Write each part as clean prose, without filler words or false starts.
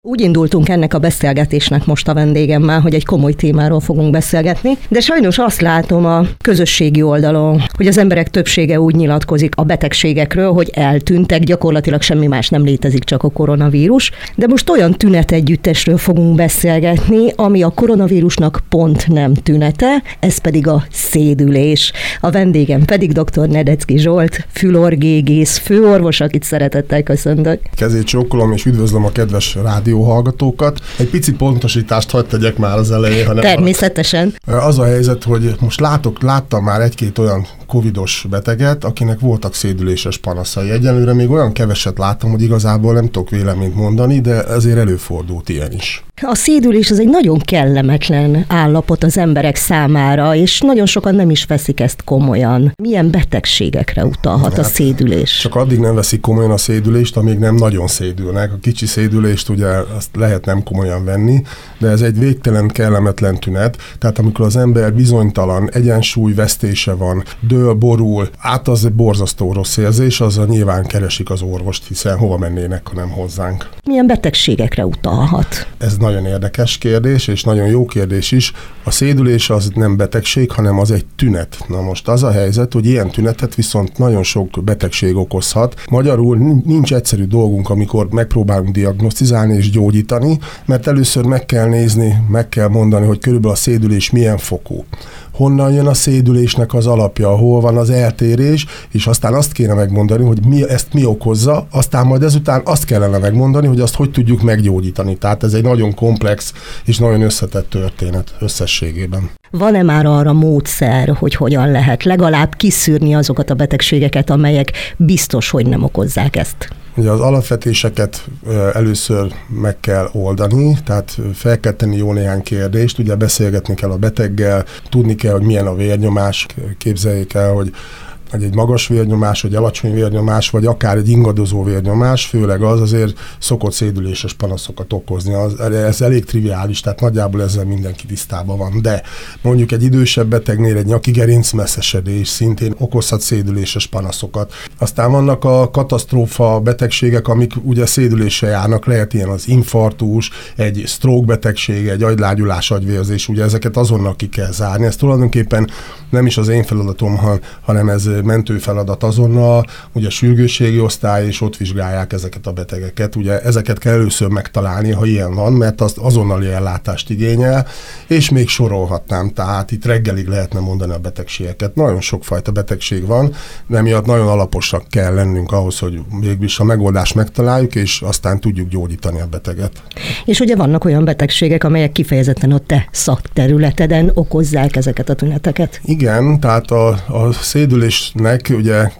Úgy indultunk ennek a beszélgetésnek most a vendégemmel, hogy egy komoly témáról fogunk beszélgetni, de sajnos azt látom a közösségi oldalon, hogy az emberek többsége úgy nyilatkozik a betegségekről, hogy eltűntek, gyakorlatilag semmi más nem létezik, csak a koronavírus. De most olyan tünetegyüttesről fogunk beszélgetni, ami a koronavírusnak pont nem tünete, ez pedig a szédülés. A vendégem pedig dr. Nedeczky Zsolt, fülorgégész főorvos, akit szeretettel köszöntök. Kezét csókolom és üdvözlöm a kedves rádióhallgatókat. Egy pici pontosítást hadd tegyek már az elején. Természetesen. Az a helyzet, hogy most láttam már egy-két olyan covidos beteget, akinek voltak szédüléses panaszai. Egyelőre még olyan keveset láttam, hogy igazából nem tudok véleményt mondani, de ezért előfordult ilyen is. A szédülés az egy nagyon kellemetlen állapot az emberek számára, és nagyon sokan nem is veszik ezt komolyan. Milyen betegségekre utalhat a szédülés? Csak addig nem veszik komolyan a szédülést, amíg nem nagyon szédülnek. A kicsi szédülést ugye azt lehet nem komolyan venni, de ez egy végtelen kellemetlen tünet. Tehát amikor az ember bizonytalan, egyensúlyvesztése van, dől, borul, az egy borzasztó rossz érzés, azzal nyilván keresik az orvost, hiszen hova mennének, ha nem hozzánk. Milyen betegségekre utalhat? Ez nagyon érdekes kérdés, és nagyon jó kérdés is. A szédülés az nem betegség, hanem az egy tünet. Na most az a helyzet, hogy ilyen tünetet viszont nagyon sok betegség okozhat. Magyarul nincs egyszerű dolgunk, amikor megpróbálunk diagnosztizálni és gyógyítani, mert először meg kell nézni, meg kell mondani, hogy körülbelül a szédülés milyen fokú. Honnan jön a szédülésnek az alapja, hol van az eltérés, és aztán azt kéne megmondani, hogy ezt mi okozza, aztán majd ezután azt kellene megmondani, hogy azt hogy tudjuk meggyógyítani. Tehát ez egy nagyon komplex és nagyon összetett történet összességében. Van-e már arra módszer, hogy hogyan lehet legalább kiszűrni azokat a betegségeket, amelyek biztos, hogy nem okozzák ezt? Ugye az alapvetéseket először meg kell oldani, tehát fel kell tenni jó néhány kérdést, ugye beszélgetni kell a beteggel, tudni kell, hogy milyen a vérnyomás, képzeljék el, hogy egy magas vérnyomás, vagy alacsony vérnyomás, vagy akár egy ingadozó vérnyomás, főleg az azért szokott szédüléses panaszokat okozni. Ez elég triviális, tehát nagyjából ezzel mindenki tisztában van. De mondjuk egy idősebb betegnél egy nyaki gerincmesszesedés szintén okozhat szédüléses panaszokat. Aztán vannak a katasztrófa betegségek, amik ugye szédüléssel járnak, lehet ilyen az infarktus, egy stroke betegség, egy agylágyulás, agyvérzés, ugye ezeket azonnal ki kell zárni. Ez tulajdonképpen nem is az én feladatom, hanem ez mentő feladat azonnal, ugye sürgősségi osztály, és ott vizsgálják ezeket a betegeket. Ugye ezeket kell először megtalálni, ha ilyen van, mert az azonnali ellátást igényel, és még sorolhatnám, tehát itt reggelig lehetne mondani a betegségeket. Nagyon sokfajta betegség van, de emiatt nagyon alaposak kell lennünk ahhoz, hogy végülis a megoldást megtaláljuk, és aztán tudjuk gyógyítani a beteget. És ugye vannak olyan betegségek, amelyek kifejezetten a te szakterületeden okozzák ezeket a tüneteket? Igen, tehát a szédülésnek ugye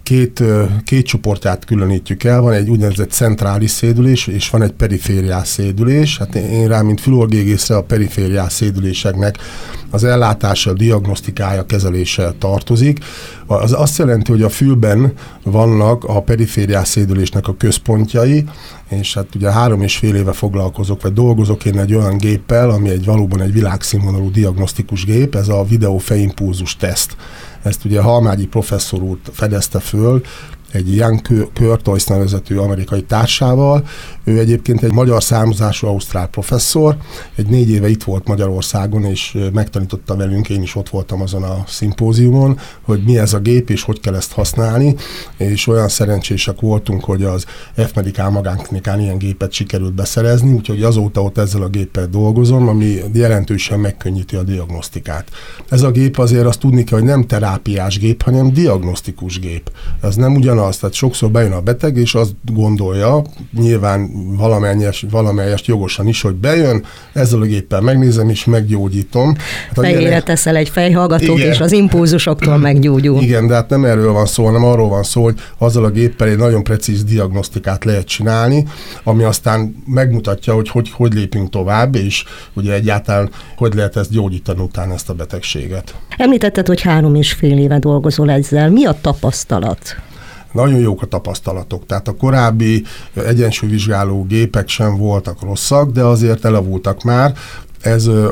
két csoportját különítjük el, van egy úgynevezett centrális szédülés, és van egy perifériás szédülés. Hát én rá, mint fülorgégészre a perifériás szédüléseknek az ellátása, diagnosztikája, kezelése tartozik. Az azt jelenti, hogy a fülben vannak a perifériás szédülésnek a központjai, és hát ugye 3,5 éve foglalkozok, vagy dolgozok én egy olyan géppel, ami valóban egy világszínvonalú diagnosztikus gép, ez a videófejimpulzus teszt. Ezt ugye Halmágyi professzor úr fedezte föl, egy Ian Curtis nevezetű amerikai társával. Ő egyébként egy magyar származású ausztrál professzor, 4 éve itt volt Magyarországon, és megtanította velünk, én is ott voltam azon a szimpóziumon, hogy mi ez a gép, és hogy kell ezt használni, és olyan szerencsések voltunk, hogy az F-Medikál magánklinikán ilyen gépet sikerült beszerezni, úgyhogy azóta ott ezzel a géppel dolgozom, ami jelentősen megkönnyíti a diagnosztikát. Ez a gép azért azt tudni kell, hogy nem terápiás gép, hanem diagnosztikus gép. Ez nem ugyanaz, tehát sokszor bejön a beteg, és azt gondolja, nyilván valamelyest jogosan is, hogy bejön, ezzel a géppel megnézem és meggyógyítom. Fejére teszel egy fejhallgatót, igen, és az impulzusoktól meggyógyul. Igen, de hát nem erről van szó, hanem arról van szó, hogy azzal a géppel egy nagyon precíz diagnosztikát lehet csinálni, ami aztán megmutatja, hogy lépünk tovább, és ugye egyáltalán hogy lehet ezt gyógyítani utána ezt a betegséget. Említetted, hogy 3,5 éve dolgozol ezzel. Mi a tapasztalat? Nagyon jók a tapasztalatok, tehát a korábbi egyensúlyvizsgáló gépek sem voltak rosszak, de azért elavultak már. Ez a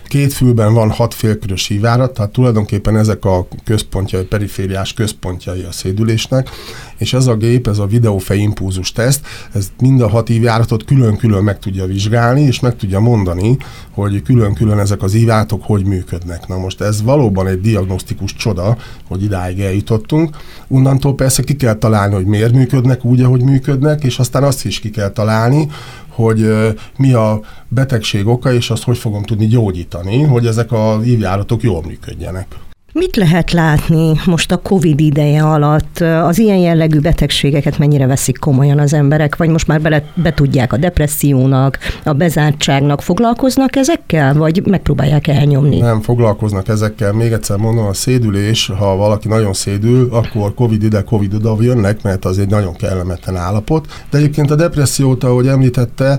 Kétfülben van 6 félkörös ívárat, tehát tulajdonképpen ezek a központjai, perifériás központjai a szédülésnek, és ez a gép, ez a videófej impulzus teszt, ez mind a 6 ívjáratot külön-külön meg tudja vizsgálni, és meg tudja mondani, hogy külön-külön ezek az ívjáratok hogy működnek. Na most ez valóban egy diagnosztikus csoda, hogy idáig eljutottunk. Onnantól persze ki kell találni, hogy miért működnek úgy, ahogy működnek, és aztán azt is ki kell találni, hogy mi a betegség oka, és azt hogy fogom tudni gyógyítani, hogy ezek az ívjáratok jól működjenek. Mit lehet látni most a Covid ideje alatt? Az ilyen jellegű betegségeket mennyire veszik komolyan az emberek, vagy most már betudják a depressziónak, a bezártságnak, foglalkoznak ezekkel, vagy megpróbálják elnyomni? Nem foglalkoznak ezekkel. Még egyszer mondom, a szédülés, ha valaki nagyon szédül, akkor Covid ide, Covid oda jönnek, mert az egy nagyon kellemetlen állapot. De egyébként a depressziót, ahogy említette,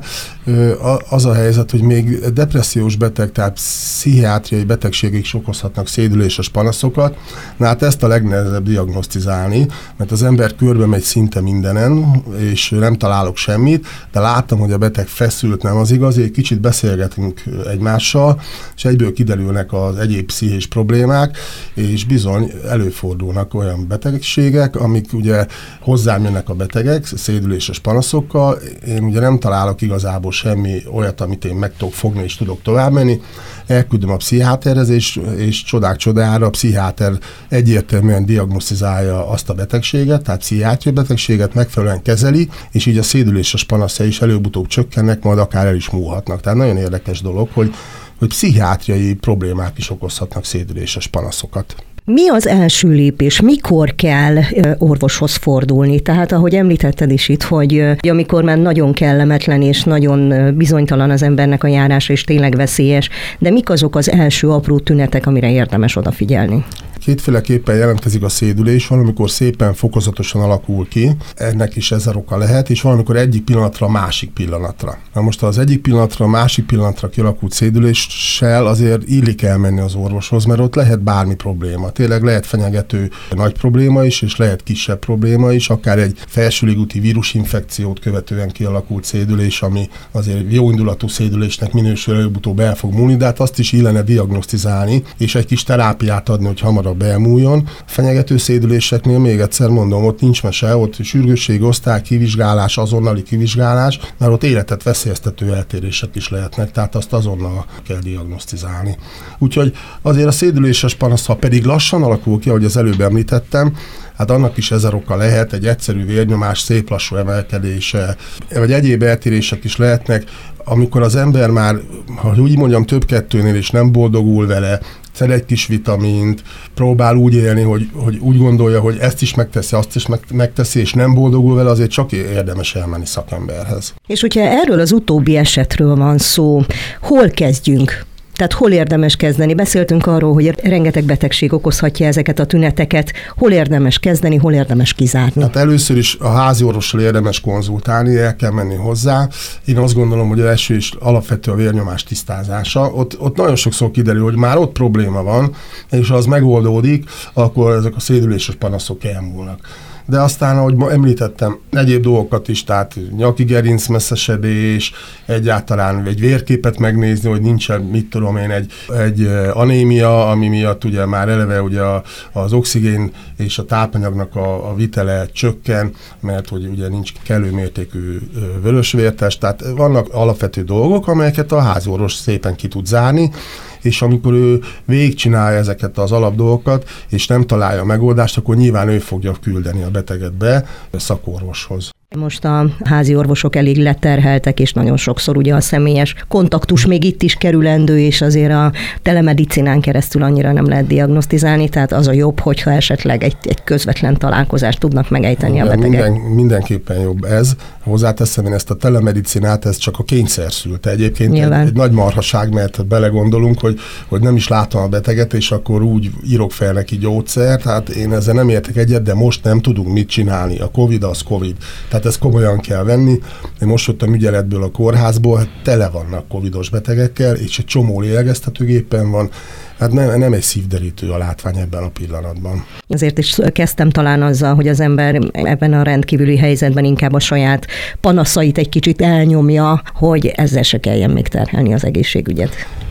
az a helyzet, hogy még depressziós beteg, tehát pszichiátriai betegségek is okozhatnak szédüléses panaszokat. Na hát ezt a legnehezebb diagnosztizálni, mert az ember körbe megy szinte mindenen, és nem találok semmit, de láttam, hogy a beteg feszült, nem az igazi, egy kicsit beszélgetünk egymással, és egyből kiderülnek az egyéb pszichés problémák, és bizony előfordulnak olyan betegségek, amik ugye hozzám jönnek a betegek, szédüléses panaszokkal. Én ugye nem találok igazából semmi olyat, amit én meg tudok fogni és tudok tovább menni. Elküldöm a pszichiáterhez, és csodák csodára a pszichiáter egyértelműen diagnosztizálja azt a betegséget, tehát pszichiátriai betegséget megfelelően kezeli, és így a szédüléses panaszai is előbb-utóbb csökkennek, majd akár el is múlhatnak. Tehát nagyon érdekes dolog, hogy pszichiátriai problémák is okozhatnak szédüléses panaszokat. Mi az első lépés? Mikor kell orvoshoz fordulni? Tehát ahogy említetted is itt, hogy amikor már nagyon kellemetlen és nagyon bizonytalan az embernek a járása, és tényleg veszélyes, de mik azok az első apró tünetek, amire érdemes odafigyelni? Kétféleképpen jelentkezik a szédülés, valamikor szépen fokozatosan alakul ki, ennek is 1000 oka lehet, és valamikor egyik pillanatra a másik pillanatra. Na most az egyik pillanatra a másik pillanatra kialakult szédüléssel azért illik elmenni az orvoshoz, mert ott lehet bármi probléma. Tényleg lehet fenyegető nagy probléma is, és lehet kisebb probléma is, akár egy felsőlégúti vírusinfekciót követően kialakult szédülés, ami azért jóindulatú szédülésnek minősül, előbb-utóbb el fog múlni, de hát azt is illene diagnosztizálni, és egy kis terápiát adni, hogy hamarabb elmúljon. Fenyegető szédüléseknél még egyszer mondom, ott nincs mese, ott sürgősségi osztály, kivizsgálás, azonnali kivizsgálás, mert ott életet veszélyeztető eltérések is lehetnek, tehát azt azonnal kell diagnosztizálni. Úgyhogy azért a szédüléses panasz, ha pedig lassan alakul ki, ahogy az előbb említettem, hát annak is 1000 oka lehet, egy egyszerű vérnyomás, szép lassú emelkedése, vagy egyéb eltérések is lehetnek, amikor az ember már, ha úgy mondjam, több kettőnél is nem boldogul vele, szed egy kis vitamint, próbál úgy élni, hogy úgy gondolja, hogy ezt is megteszi, azt is megteszi, és nem boldogul vele, azért csak érdemes elmenni szakemberhez. És hogyha erről az utóbbi esetről van szó, hol kezdjünk? Tehát hol érdemes kezdeni? Beszéltünk arról, hogy rengeteg betegség okozhatja ezeket a tüneteket. Hol érdemes kezdeni, hol érdemes kizárni? Hát először is a háziorvossal érdemes konzultálni, el kell menni hozzá. Én azt gondolom, hogy az első is alapvető a vérnyomás tisztázása. Ott nagyon sokszor kiderül, hogy már ott probléma van, és ha az megoldódik, akkor ezek a szédüléses panaszok elmúlnak. De aztán, ahogy említettem, egyéb dolgokat is, tehát nyaki gerinc messzesedés, egyáltalán egy vérképet megnézni, hogy nincsen, mit tudom én, egy anémia, ami miatt ugye már eleve ugye az oxigén és a tápanyagnak a vitele csökken, mert hogy ugye nincs kellő mértékű vörösvértest, tehát vannak alapvető dolgok, amelyeket a háziorvos szépen ki tud zárni, és amikor ő végigcsinálja ezeket az alapdolgokat, és nem találja a megoldást, akkor nyilván ő fogja küldeni a beteget be a szakorvoshoz. Most a házi orvosok elég leterheltek, és nagyon sokszor ugye a személyes kontaktus még itt is kerülendő, és azért a telemedicinán keresztül annyira nem lehet diagnosztizálni, tehát az a jobb, hogyha esetleg egy közvetlen találkozást tudnak megejteni a betegek. Mindenképpen jobb ez. Hozzáteszem én ezt a telemedicinát, ez csak a kényszer szülte. Egyébként egy nagy marhaság, mert belegondolunk, hogy nem is látom a beteget, és akkor úgy írok fel neki gyógyszert, tehát én ezzel nem értek egyet, de most nem tudunk mit csinálni. A Covid az Covid. Tehát ezt komolyan kell venni. Én most jöttem ügyeletből a kórházból, hát tele vannak covidos betegekkel, és egy csomó lélegeztetőgépen van. Hát nem egy szívderítő a látvány ebben a pillanatban. Azért is kezdtem talán azzal, hogy az ember ebben a rendkívüli helyzetben inkább a saját panaszait egy kicsit elnyomja, hogy ezzel se kelljen még terhelni az egészségügyet.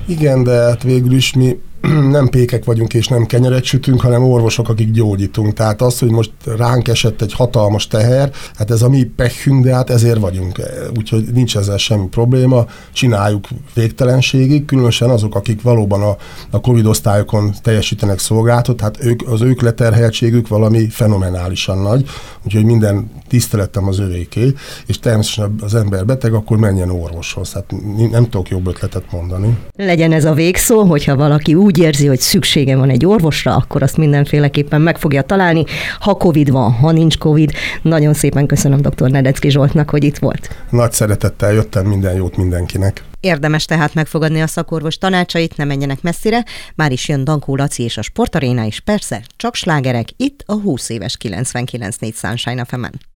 Igen, de hát végül is mi nem pékek vagyunk és nem kenyeret sütünk, hanem orvosok, akik gyógyítunk. Tehát az, hogy most ránk esett egy hatalmas teher, hát ez a mi pehünk, de hát ezért vagyunk. Úgyhogy nincs ezzel semmi probléma, csináljuk végtelenségig, különösen azok, akik valóban a Covid osztályokon teljesítenek szolgálatot, hát az ők leterheltségük valami fenomenálisan nagy, úgyhogy minden tiszteletem az övéké, és természetesen az ember beteg, akkor menjen orvoshoz. Hát nem tudok jobb ötletet mondani. Legyen ez a végszó, hogyha valaki úgy érzi, hogy szüksége van egy orvosra, akkor azt mindenféleképpen meg fogja találni. Ha Covid van, ha nincs Covid. Nagyon szépen köszönöm dr. Nedeczky Zsoltnak, hogy itt volt. Nagy szeretettel jöttem, minden jót mindenkinek. Érdemes tehát megfogadni a szakorvos tanácsait, ne menjenek messzire. Már is jön Dankó Laci és a Sportaréna is, persze, csak slágerek itt a 20 éves 99.4 Sunshine FM-en.